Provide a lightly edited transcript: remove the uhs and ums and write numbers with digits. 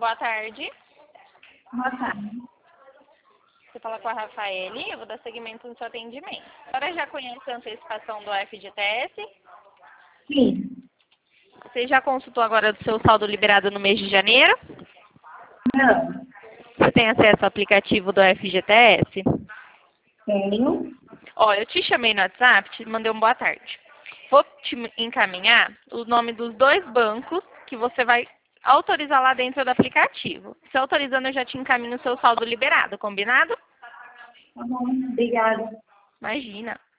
Boa tarde. Boa tarde. Você fala com a Rafaele, eu vou dar seguimento no seu atendimento. A senhora já conhece a antecipação do FGTS? Sim. Você já consultou agora do seu saldo liberado no mês de janeiro? Não. Você tem acesso ao aplicativo do FGTS? Tenho. Ó, eu te chamei no WhatsApp, te mandei boa tarde. Vou te encaminhar o nome dos 2 bancos que você vai autorizar lá dentro do aplicativo. Se autorizando, eu já te encaminho o seu saldo liberado, combinado? Tá bom. Obrigada. Imagina.